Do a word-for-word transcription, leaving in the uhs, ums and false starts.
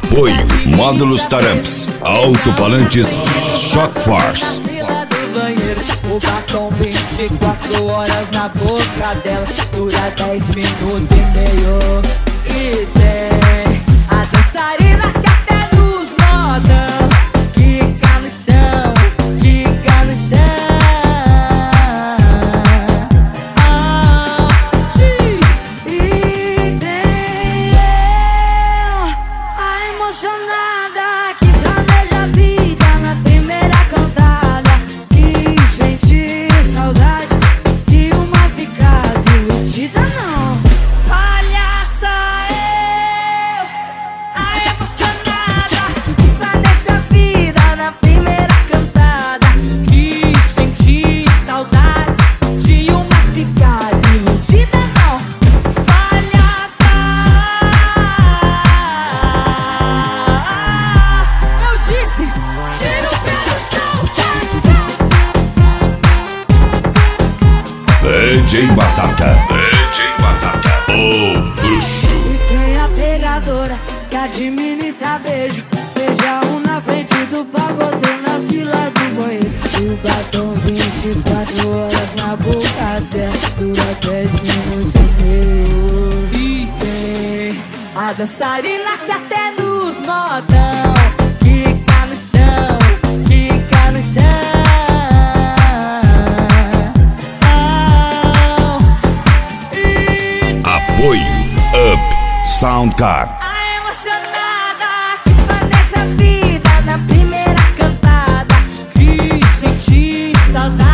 Apoio Módulos Taramps, Alto-falantes Shock Force. O batom vinte e quatro horas na boca dela, dura dez minutos e meio. E tem a dançarina que até nos modão, quica no chão, quica no chão. Oh, e tem eu, a emocionada que planeja a vida na primeira cantada, que sente saudade de uma ficada iludida. Não, olha só eu, a emocionada que planeja a vida na primeira cantada, que sente saudade de uma ficada iludida. Não, olha só, eu disse, tira o pé do chão. D J Batata, D J Batata, o bruxo. E tem a pegadora que administra beijo, beija um na frente do pagodão na fila do banheiro. E o batom vinte e quatro horas na boca dela, dura dez minutos e meio. E tem a dançarina que até nos modão, quica no chão, quica no chão. Oh, e Apoio Up Soundcar. a emocionada que planeja a vida na primeira cantada, que sente saudade